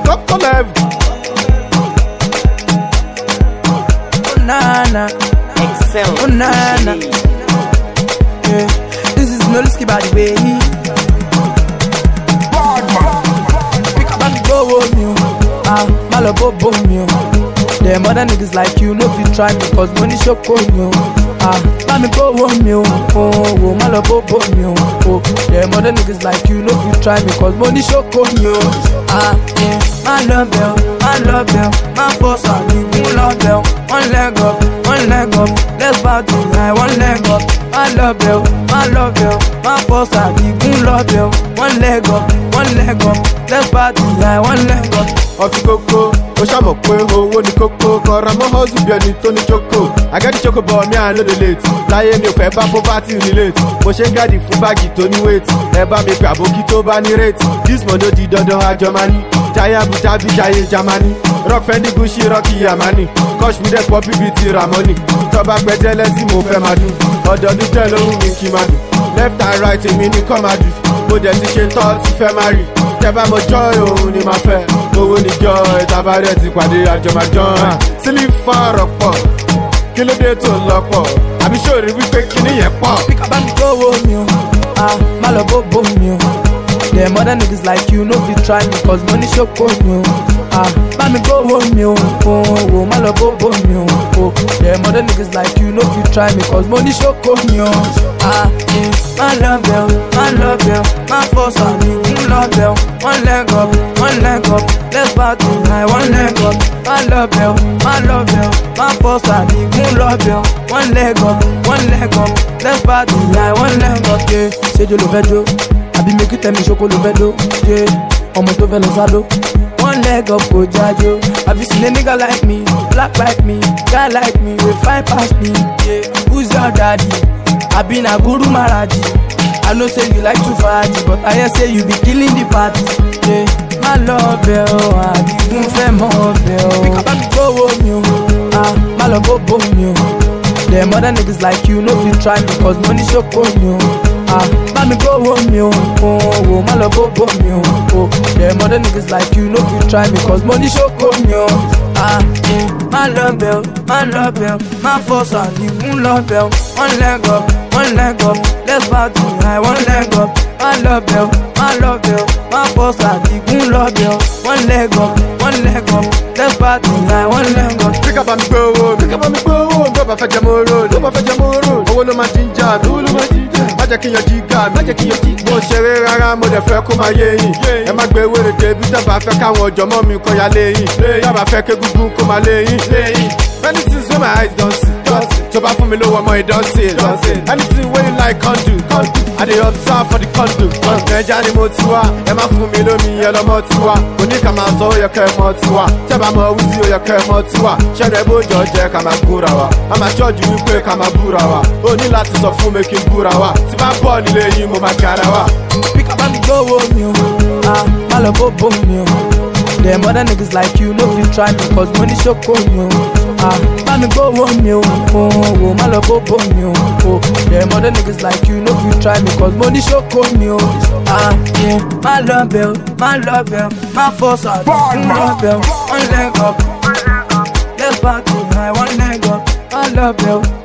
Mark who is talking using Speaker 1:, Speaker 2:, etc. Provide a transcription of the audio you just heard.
Speaker 1: Coco level.
Speaker 2: Oh nana,
Speaker 3: Excel.
Speaker 2: oh nana. Yeah, this is Noliski by the way. Pick up and go home, you. Malo bobo, you. Them other niggas like you, no fit try me, cause money show on you. Let me go home, you. Oh, malo bobo, you. Oh, them other niggas like you, no fit try me, cause money show on you. Yeah. My love you, my boss, I need love you. One leg up, let's party, I one leg up. My love you, my boss, I need love you. One leg up, let's party, I one leg up.
Speaker 1: Ọtí kókó, ó ṣàmọ̀ pé owó ní kókó. Kọ̀ra mọ́ hustle bí ẹni tó ní jókòó. I get the choco ball, me I no dey late. Láyé mi ò fẹ́ bá poverty relate. Mo ṣe ń gàdì fún báàgì tó ní weight. Ẹ bá mi pè àbókí tó bá ní rate. This money di dandan àjọ máa ní. Jaya Abuja bí Jaya Jamani. Rock Fendi Gucci Rocky Yamani. Kosh mi dẹ̀ pọ́pì bíi ti Ramoni. Tọ́ba gbẹdẹ́lẹ́ sí mo fẹ́ máa dùn. Ọ̀dọ́dún tẹ̀ lóhùn mi kí máa dùn. Left and right èmi ní kọ́ máa dùn. Mo dẹ̀ ti ṣe tọ́ ti fẹ́ máa rì. Tẹ́bá mo joy òun ni máa fẹ́. Owó ni joy tábàdẹ̀ ti pàdé àjọmọ̀ join. Sílí fọ́ọ̀rọ̀ pọ̀, kí ló dé tó lọ́pọ̀? Àbí sóòrì wípé kíní yẹn pọ̀.
Speaker 2: Pick up and go home, you. Malo bobo, you. Them other niggas like you, no fit try me, cause money show on you. Let me go home, you. Oh, malo bobo, you. Oh, them other niggas like you, no fit try me, cause money show on you. Yeah. My love you, my boss, I need love you. One leg up, let's party, I one leg up. My love you, my boss, I need love you. One leg up, let's party, I one leg up. Yeah, say you love you, I be make you tell me choco love you. Yeah, I'm to velosado. One leg up, go jajo. Have you seen a nigga like me, black like me, guy like me, we fine past me? Yeah, who's your daddy? I been a guru Maraji. I know say you like to party, but I hear say you be killing the party. Yeah, my love you, I give you more bell. Pick up and go home, you. My love bobo, you. Them other niggas like you, no fit try me, cause money show on you. Let me go home, you. Oh, my love bobo, you. Oh, them other niggas like you, no fit try me, cause money show on you. Yeah. My love you, my force, I give love you. One leg up, let's party, I one leg up. My love you, my boss, I give love you. One leg up, let's party, I one leg up.
Speaker 1: Pick up and go home, Bó bá fẹ́ jẹ móró, owó ló máa jíjà, má jẹ́ kí yan jígà, mo ṣeré rárá, mo dẹ̀ fẹ́ kó máa yé yín. Ẹ má gbé wèrè débi tẹ́ bá fẹ́ káwọn ọjọ́ mọ́ mi kọ́ ya léyìn. Tá bá fẹ́ kégúngún kó máa léyìn. Many things wey my eyes don see. Tó bá fún mi lówó ọmọ ìdán sí. Anything wey you like can do. I dey observe for the condo. Nàìjà ni mo ti wá, ẹ má fún mi lómi ẹlọ́mọ ti wá. Kò ní ká máa sọ ó yẹ kẹ́ ẹ mọ ti wá. Tẹ́ bá mọ wíṣí ó yẹ kẹ́ ẹ mọ ti wá. Ṣẹ́nu ẹ bójọ jẹ́ ká máa búra wa. A máa ṣọ́ọ̀jù wípé ká máa búra wa. O ní láti sọ fún mi kí n búra wa. Tí bá bọ̀ nílé yín mo máa gara wa.
Speaker 2: Pick up and go home, you. My love bobo, you. Them other niggas like you, no fit try me, cause money show on you. Let me go home, you. Oh, my love bobo, you. Oh, them other niggas like you, no fit try me, cause money show on you. Yeah, my love you, my force, I love you. One leg up, let's party, I one leg up. I love you.